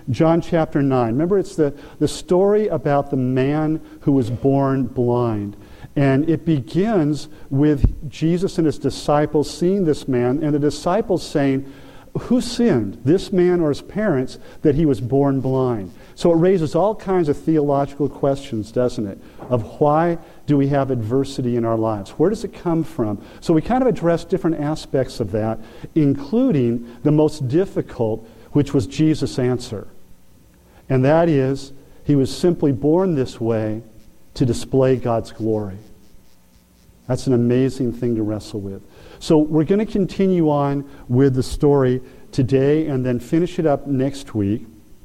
John chapter 9. Remember, it's the story about the man who was born blind. And it begins with Jesus and his disciples seeing this man, and the disciples saying, who sinned, this man or his parents, that he was born blind? So it raises all kinds of theological questions, doesn't it? Of why do we have adversity in our lives? Where does it come from? So we kind of address different aspects of that, including the most difficult, which was Jesus' answer. And that is, he was simply born this way to display God's glory. That's an amazing thing to wrestle with. So we're going to continue on with the story today and then finish it up next week.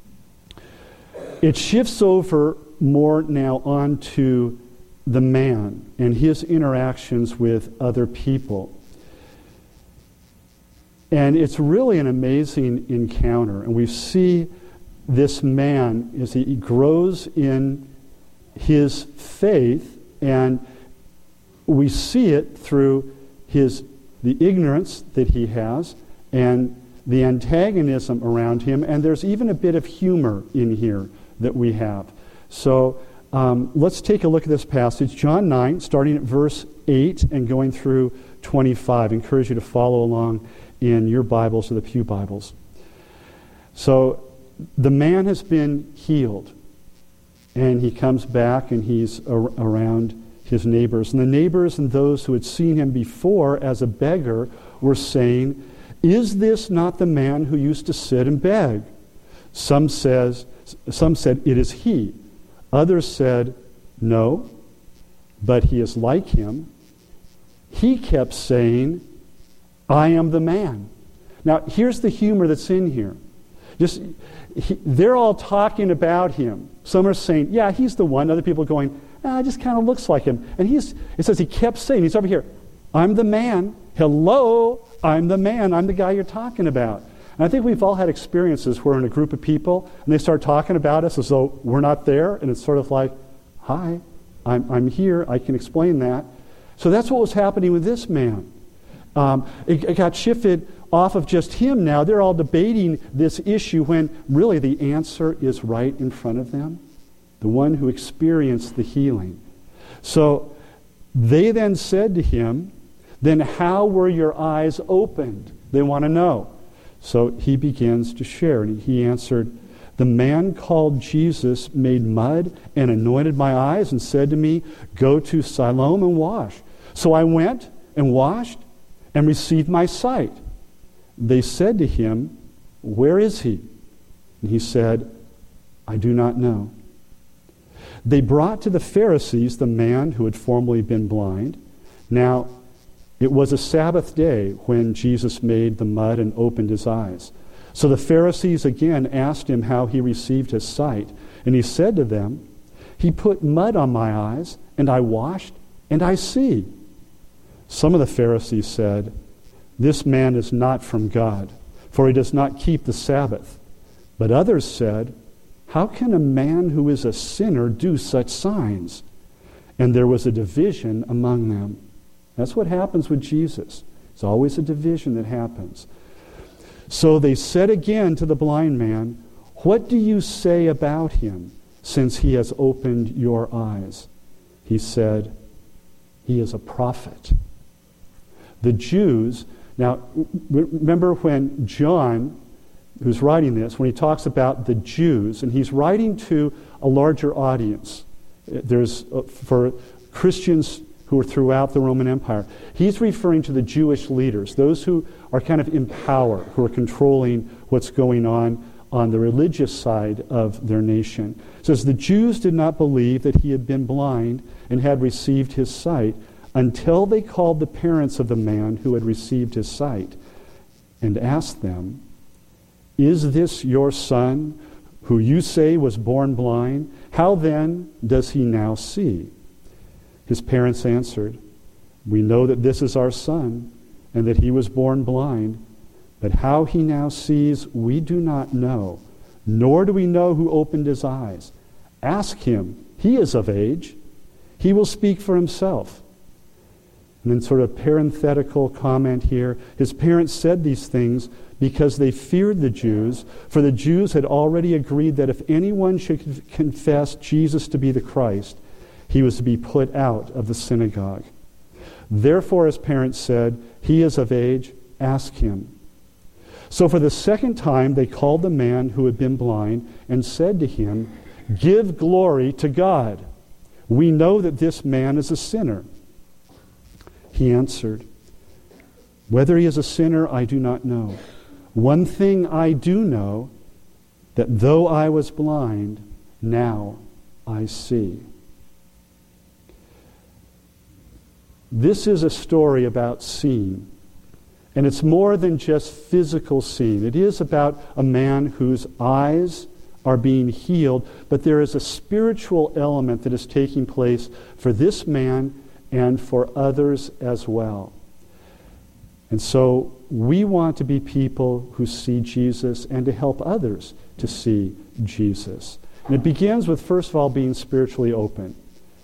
It shifts over more now onto the man and his interactions with other people. And it's really an amazing encounter. And we see this man as he grows in his faith, and we see it through the ignorance that he has and the antagonism around him, and there's even a bit of humor in here that we have. So let's take a look at this passage, John 9, starting at verse 8 and going through 25. I encourage you to follow along in your Bibles or the Pew Bibles. So the man has been healed, and he comes back and he's around his neighbors. And the neighbors and those who had seen him before as a beggar were saying, "Is this not the man who used to sit and beg?" Some said, "It is he." Others said, "No, but he is like him." He kept saying, "I am the man." Now, here's the humor that's in here. They're all talking about him. Some are saying, "Yeah, he's the one." Other people are going, "It just kind of looks like him." And it says he kept saying, he's over here, "I'm the man. Hello, I'm the man. I'm the guy you're talking about." And I think we've all had experiences where we're in a group of people and they start talking about us as though we're not there, and it's sort of like, "Hi, I'm here. I can explain that." So that's what was happening with this man. It got shifted off of just him now. They're all debating this issue when really the answer is right in front of them. The one who experienced the healing. So they then said to him, "Then how were your eyes opened?" They want to know. So he begins to share, and he answered, "The man called Jesus made mud and anointed my eyes and said to me, 'Go to Siloam and wash.' So I went and washed and received my sight." They said to him, "Where is he?" And he said, "I do not know." They brought to the Pharisees the man who had formerly been blind. Now, it was a Sabbath day when Jesus made the mud and opened his eyes. So the Pharisees again asked him how he received his sight. And he said to them, "He put mud on my eyes, and I washed, and I see." Some of the Pharisees said, "This man is not from God, for he does not keep the Sabbath." But others said, "How can a man who is a sinner do such signs?" And there was a division among them. That's what happens with Jesus. It's always a division that happens. So they said again to the blind man, "What do you say about him, since he has opened your eyes?" He said, "He is a prophet." The Jews, now remember when John, who's writing this, when he talks about the Jews, and he's writing to a larger audience. There's for Christians who are throughout the Roman Empire. He's referring to the Jewish leaders, those who are kind of in power, who are controlling what's going on the religious side of their nation. It says, "The Jews did not believe that he had been blind and had received his sight until they called the parents of the man who had received his sight and asked them, 'Is this your son who you say was born blind? How then does he now see?' His parents answered, 'We know that this is our son, and that he was born blind. But how he now sees, we do not know, nor do we know who opened his eyes. Ask him. He is of age. He will speak for himself.' And then sort of parenthetical comment here. His parents said these things because they feared the Jews, for the Jews had already agreed that if anyone should confess Jesus to be the Christ, he was to be put out of the synagogue. Therefore, his parents said, "He is of age, ask him." So for the second time they called the man who had been blind and said to him, "Give glory to God. We know that this man is a sinner." He answered, "Whether he is a sinner, I do not know. One thing I do know, that though I was blind, now I see." This is a story about seeing. And it's more than just physical seeing. It is about a man whose eyes are being healed, but there is a spiritual element that is taking place for this man and for others as well. And so we want to be people who see Jesus and to help others to see Jesus. And it begins with, first of all, being spiritually open.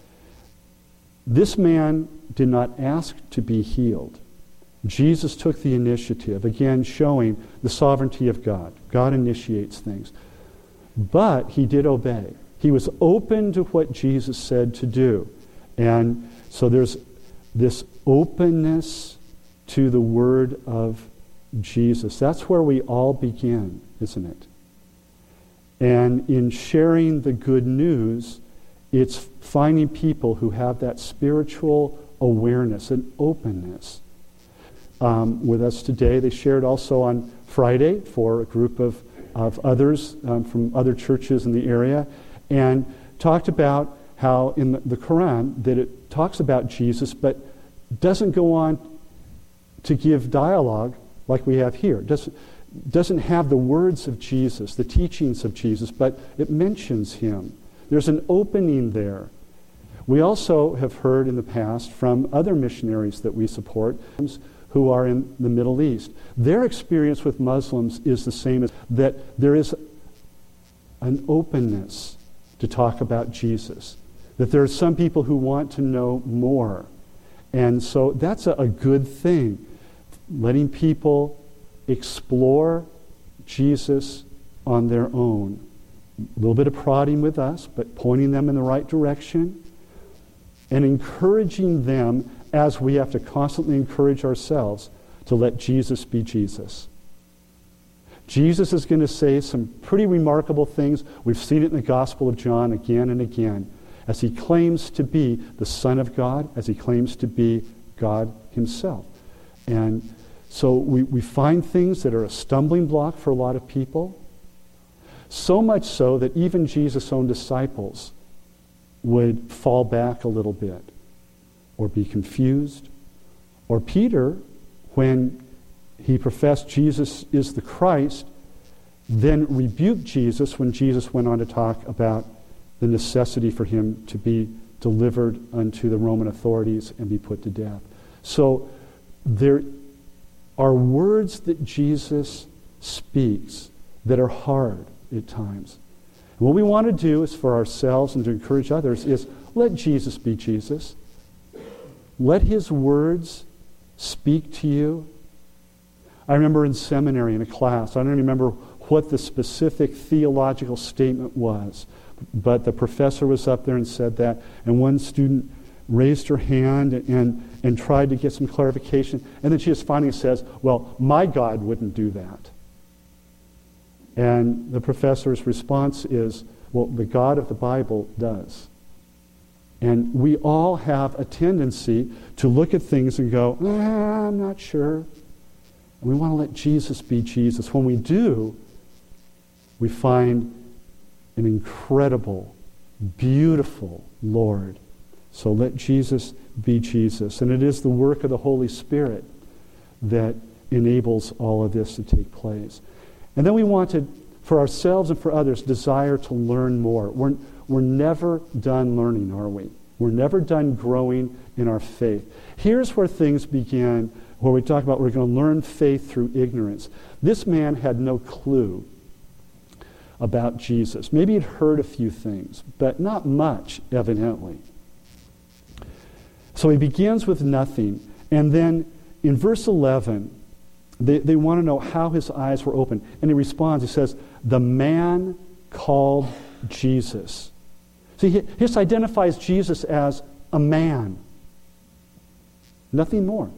This man did not ask to be healed. Jesus took the initiative, again showing the sovereignty of God. God initiates things. But he did obey. He was open to what Jesus said to do. And so there's this openness to the word of Jesus. That's where we all begin, isn't it? And in sharing the good news, it's finding people who have that spiritual awareness and openness. With us today, they shared also on Friday for a group of others from other churches in the area, and talked about how in the Quran that it talks about Jesus, but doesn't go on to give dialogue like we have here. Doesn't have the words of Jesus, the teachings of Jesus, but it mentions him. There's an opening there. We also have heard in the past from other missionaries that we support who are in the Middle East. Their experience with Muslims is the same, as that there is an openness to talk about Jesus, that there are some people who want to know more. And so that's a good thing, letting people explore Jesus on their own. A little bit of prodding with us, but pointing them in the right direction and encouraging them, as we have to constantly encourage ourselves, to let Jesus be Jesus. Jesus is going to say some pretty remarkable things. We've seen it in the Gospel of John again and again, as he claims to be the Son of God, as he claims to be God himself. And so we find things that are a stumbling block for a lot of people, so much so that even Jesus' own disciples would fall back a little bit or be confused. Or Peter, when he professed Jesus is the Christ, then rebuked Jesus when Jesus went on to talk about the necessity for him to be delivered unto the Roman authorities and be put to death. So there are words that Jesus speaks that are hard at times. And what we want to do is for ourselves and to encourage others is let Jesus be Jesus. Let his words speak to you. I remember in seminary in a class, I don't remember what the specific theological statement was, but the professor was up there and said that, and one student raised her hand and tried to get some clarification, and then she just finally says, "Well, my God wouldn't do that." And the professor's response is, "Well, the God of the Bible does." And we all have a tendency to look at things and go, I'm not sure. And we want to let Jesus be Jesus. When we do, we find an incredible, beautiful Lord. So let Jesus be Jesus. And it is the work of the Holy Spirit that enables all of this to take place. And then we want to, for ourselves and for others, desire to learn more. We're never done learning, are we? We're never done growing in our faith. Here's where things begin, where we talk about we're going to learn faith through ignorance. This man had no clue about Jesus. Maybe he'd heard a few things, but not much, evidently. So he begins with nothing. And then in verse 11, they want to know how his eyes were opened. And he responds, he says, the man called Jesus. See, he just identifies Jesus as a man. Nothing more.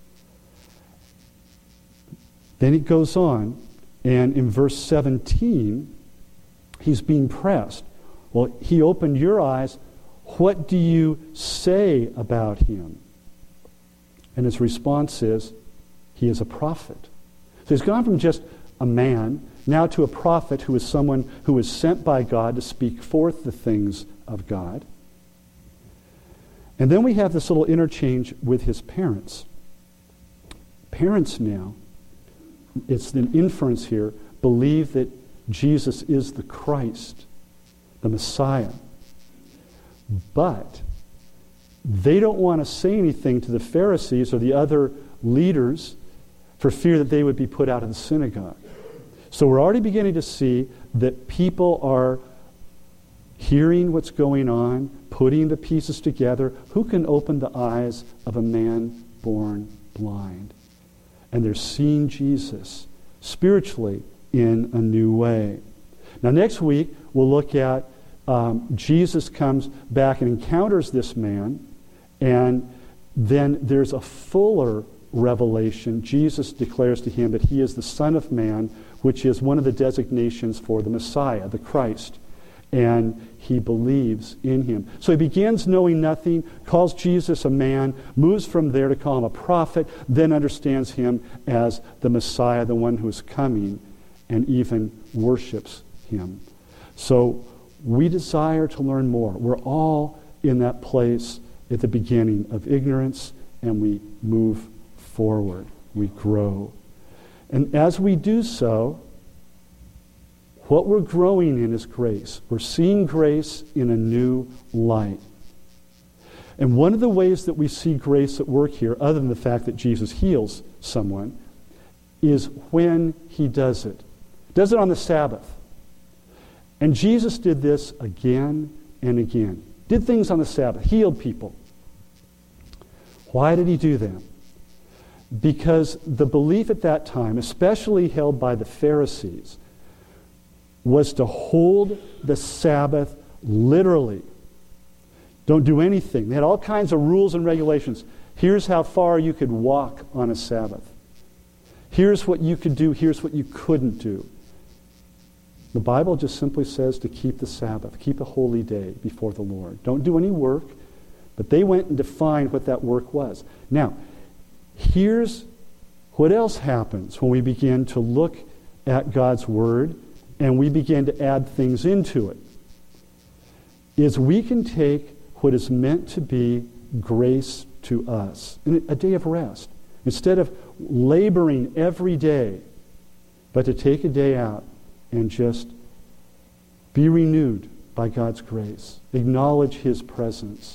Then it goes on, and in verse 17, he's being pressed. Well, he opened your eyes. What do you say about him? And his response is, he is a prophet. So he's gone from just a man now to a prophet, who is someone who is sent by God to speak forth the things of God. And then we have this little interchange with his parents. Parents now, it's an inference here, believe that Jesus is the Christ, the Messiah. But they don't want to say anything to the Pharisees or the other leaders for fear that they would be put out of the synagogue. So we're already beginning to see that people are hearing what's going on, putting the pieces together. Who can open the eyes of a man born blind? And they're seeing Jesus spiritually in a new way. Now next week, we'll look at Jesus comes back and encounters this man, and then there's a fuller revelation. Jesus declares to him that he is the Son of Man, which is one of the designations for the Messiah, the Christ. And he believes in him. So he begins knowing nothing, calls Jesus a man, moves from there to call him a prophet, then understands him as the Messiah, the one who is coming, and even worships him. So we desire to learn more. We're all in that place at the beginning of ignorance, and we move forward. We grow. And as we do so, what we're growing in is grace. We're seeing grace in a new light. And one of the ways that we see grace at work here, other than the fact that Jesus heals someone, is when he does it. Does it on the Sabbath. And Jesus did this again and again. Did things on the Sabbath. Healed people. Why did he do that? Because the belief at that time, especially held by the Pharisees, was to hold the Sabbath literally. Don't do anything. They had all kinds of rules and regulations. Here's how far you could walk on a Sabbath. Here's what you could do. Here's what you couldn't do. The Bible just simply says to keep the Sabbath, keep a holy day before the Lord. Don't do any work. But they went and defined what that work was. Now, here's what else happens when we begin to look at God's Word and we begin to add things into it. Is we can take what is meant to be grace to us, a day of rest, instead of laboring every day, but to take a day out and just be renewed by God's grace, acknowledge His presence.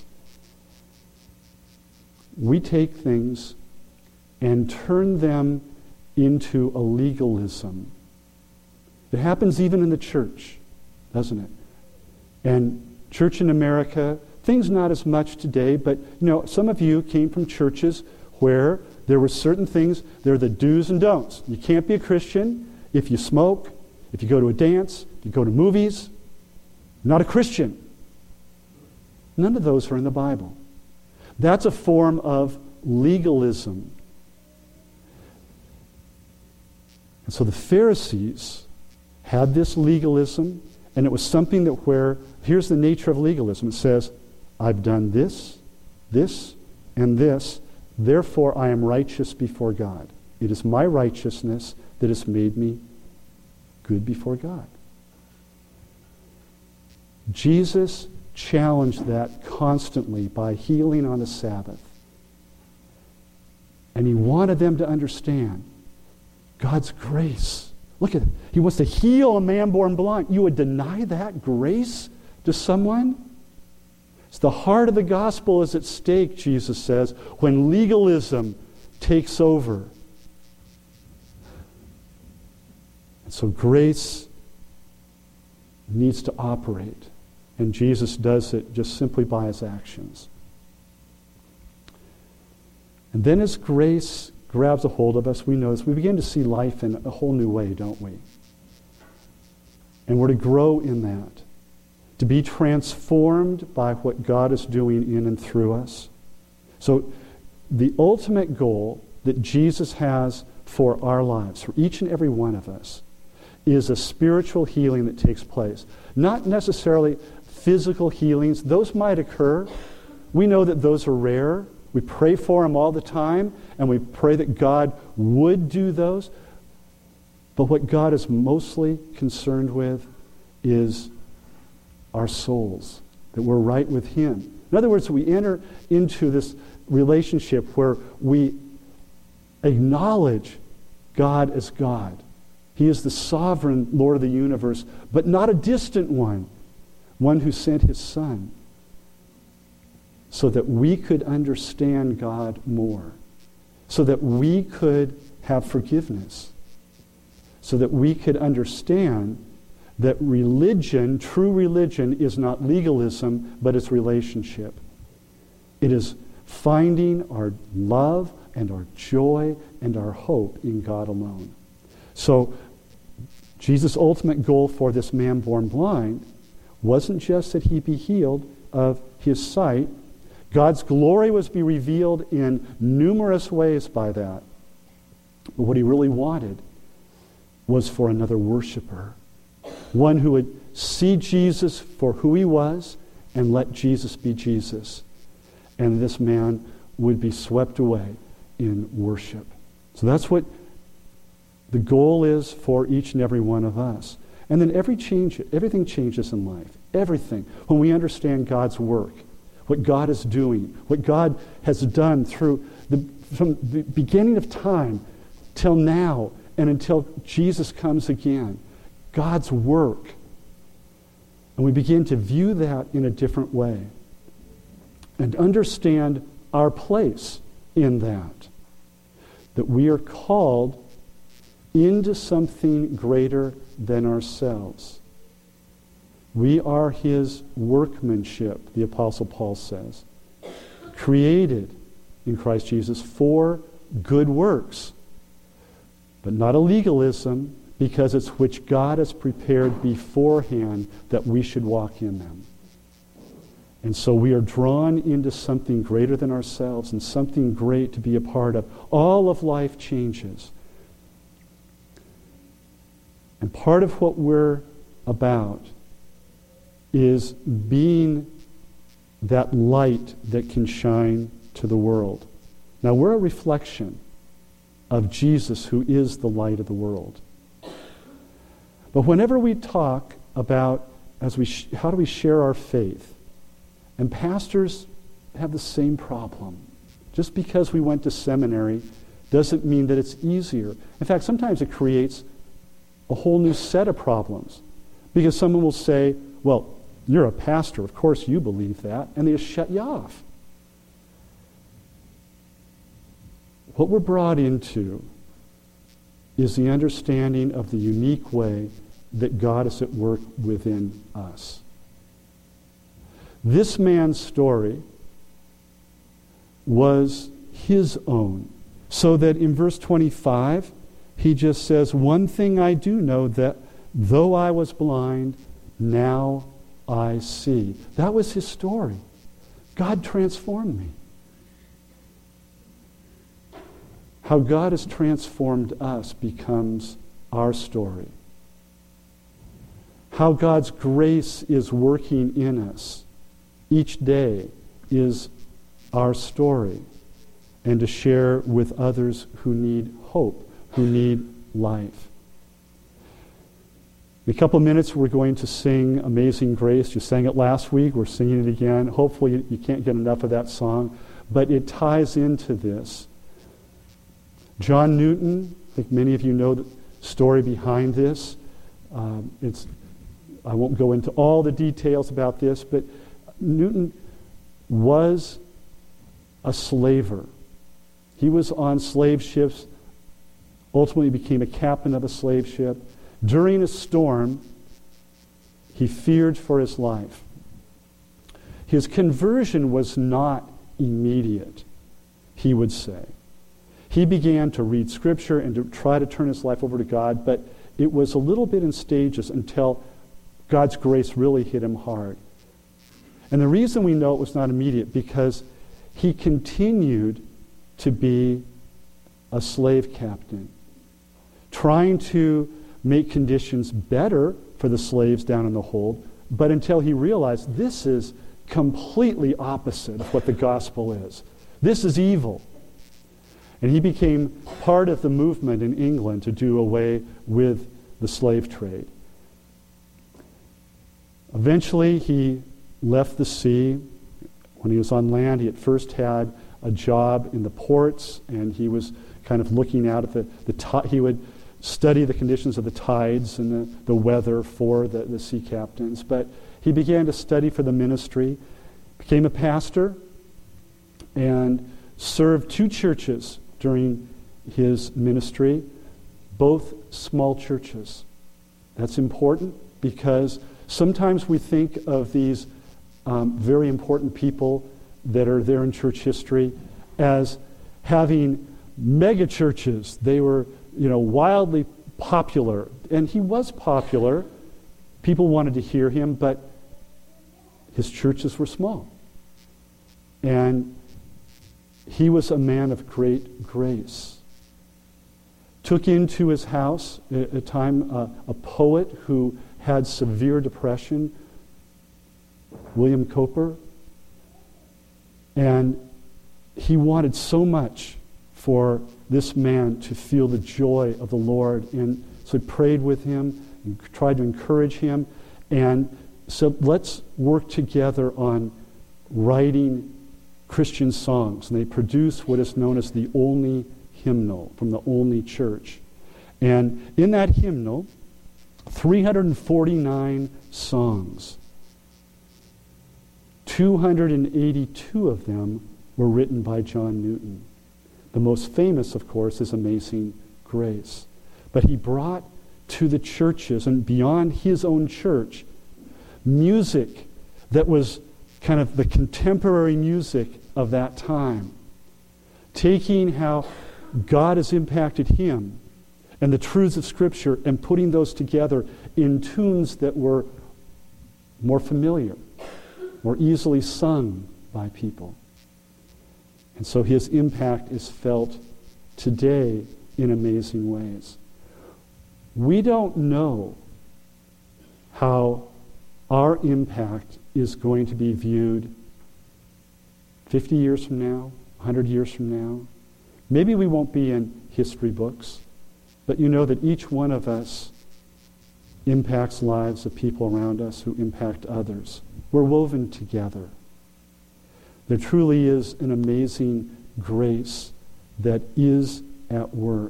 We take things and turn them into a legalism. It happens even in the church, doesn't it? And church in America, things not as much today, but some of you came from churches where there were certain things, there are the do's and don'ts. You can't be a Christian if you smoke, if you go to a dance, if you go to movies. You're not a Christian. None of those are in the Bible. That's a form of legalism. And so the Pharisees had this legalism, and it was something that here's the nature of legalism. It says, I've done this, this, and this, therefore I am righteous before God. It is my righteousness that has made me good before God. Jesus challenged that constantly by healing on the Sabbath. And he wanted them to understand God's grace. Look at it. He wants to heal a man born blind. You would deny that grace to someone? It's the heart of the gospel is at stake, Jesus says, when legalism takes over. And so grace needs to operate. And Jesus does it just simply by his actions. And then as grace grabs a hold of us, we notice we begin to see life in a whole new way, don't we? And we're to grow in that, to be transformed by what God is doing in and through us. So the ultimate goal that Jesus has for our lives, for each and every one of us, is a spiritual healing that takes place. Not necessarily physical healings. Those might occur. We know that those are rare. We pray for them all the time, and we pray that God would do those. But what God is mostly concerned with is our souls, that we're right with Him. In other words, we enter into this relationship where we acknowledge God as God. He is the sovereign Lord of the universe, but not a distant one who sent His Son so that we could understand God more, so that we could have forgiveness, so that we could understand that religion, true religion, is not legalism, but it's relationship. It is finding our love and our joy and our hope in God alone. So Jesus' ultimate goal for this man born blind wasn't just that he be healed of his sight. God's glory was to be revealed in numerous ways by that. But what he really wanted was for another worshiper, one who would see Jesus for who he was and let Jesus be Jesus. And this man would be swept away in worship. So that's what the goal is for each and every one of us. And then everything changes in life. Everything. When we understand God's work, what God is doing, what God has done from the beginning of time till now and until Jesus comes again. God's work. And we begin to view that in a different way and understand our place in that. That we are called into something greater than ourselves. We are His workmanship, the Apostle Paul says, created in Christ Jesus for good works, but not a legalism, because it's which God has prepared beforehand that we should walk in them. And so we are drawn into something greater than ourselves and something great to be a part of. All of life changes. And part of what we're about is being that light that can shine to the world. Now, we're a reflection of Jesus, who is the light of the world. But whenever we talk about how do we share our faith, and pastors have the same problem. Just because we went to seminary doesn't mean that it's easier. In fact, sometimes it creates a whole new set of problems. Because someone will say, well, you're a pastor, of course you believe that, and they just shut you off. What we're brought into is the understanding of the unique way that God is at work within us. This man's story was his own. So that in verse 25, he just says, one thing I do know, that though I was blind, now I see. That was his story. God transformed me. How God has transformed us becomes our story. How God's grace is working in us each day is our story, and to share with others who need hope, who need life. In a couple of minutes, we're going to sing Amazing Grace. You sang it last week. We're singing it again. Hopefully you can't get enough of that song, but it ties into this. John Newton, I think many of you know the story behind this. I won't go into all the details about this, but Newton was a slaver. He was on slave ships, ultimately became a captain of a slave ship. During a storm, he feared for his life. His conversion was not immediate. he would say. He began to read Scripture and to try to turn his life over to God, but it was a little bit in stages until God's grace really hit him hard. And the reason we know it was not immediate, because he continued to be a slave captain, trying to make conditions better for the slaves down in the hold, but until he realized this is completely opposite of what the gospel is. This is evil. And he became part of the movement in England to do away with the slave trade. Eventually, he left the sea. When he was on land, he at first had a job in the ports, and he was kind of looking out at he would study the conditions of the tides and the weather for the sea captains. But he began to study for the ministry, became a pastor, and served 2 churches during his ministry, both small churches. That's important because sometimes we think of these very important people that are there in church history as having mega churches. They were, wildly popular. And he was popular. People wanted to hear him, but his churches were small. And he was a man of great grace. Took into his house at a time a poet who had severe depression, William Cowper. And he wanted so much for this man to feel the joy of the Lord. And so he prayed with him and tried to encourage him. And so let's work together on writing Christian songs. And they produce what is known as the Olney Hymnal from the Olney Church. And in that hymnal, 349 songs. 282 of them were written by John Newton. The most famous, of course, is Amazing Grace. But he brought to the churches and beyond his own church music that was kind of the contemporary music of that time, taking how God has impacted him and the truths of Scripture and putting those together in tunes that were more familiar, more easily sung by people. And so his impact is felt today in amazing ways. We don't know how our impact is going to be viewed 50 years from now, 100 years from now. Maybe we won't be in history books, but you know that each one of us impacts lives of people around us who impact others. We're woven together. There truly is an amazing grace that is at work.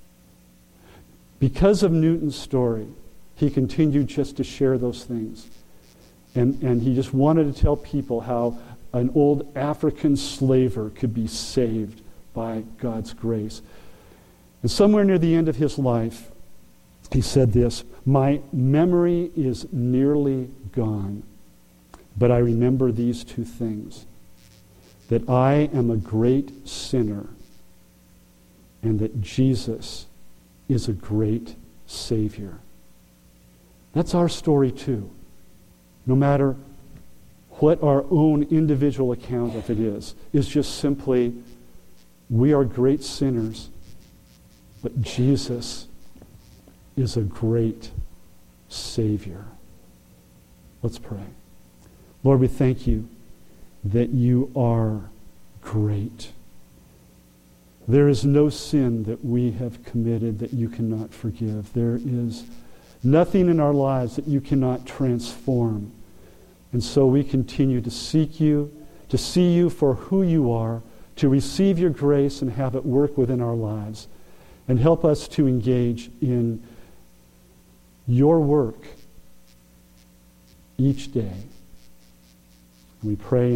Because of Newton's story, he continued just to share those things. And he just wanted to tell people how an old African slaver could be saved by God's grace. And somewhere near the end of his life, he said this, "My memory is nearly gone, but I remember these 2 things, that I am a great sinner and that Jesus is a great Savior." That's our story too. No matter what our own individual account of it is just simply, we are great sinners, but Jesus is a great Savior. Let's pray. Lord, we thank you that you are great. There is no sin that we have committed that you cannot forgive. There is nothing in our lives that you cannot transform. And so we continue to seek you, to see you for who you are, to receive your grace and have it work within our lives. And help us to engage in your work each day. We pray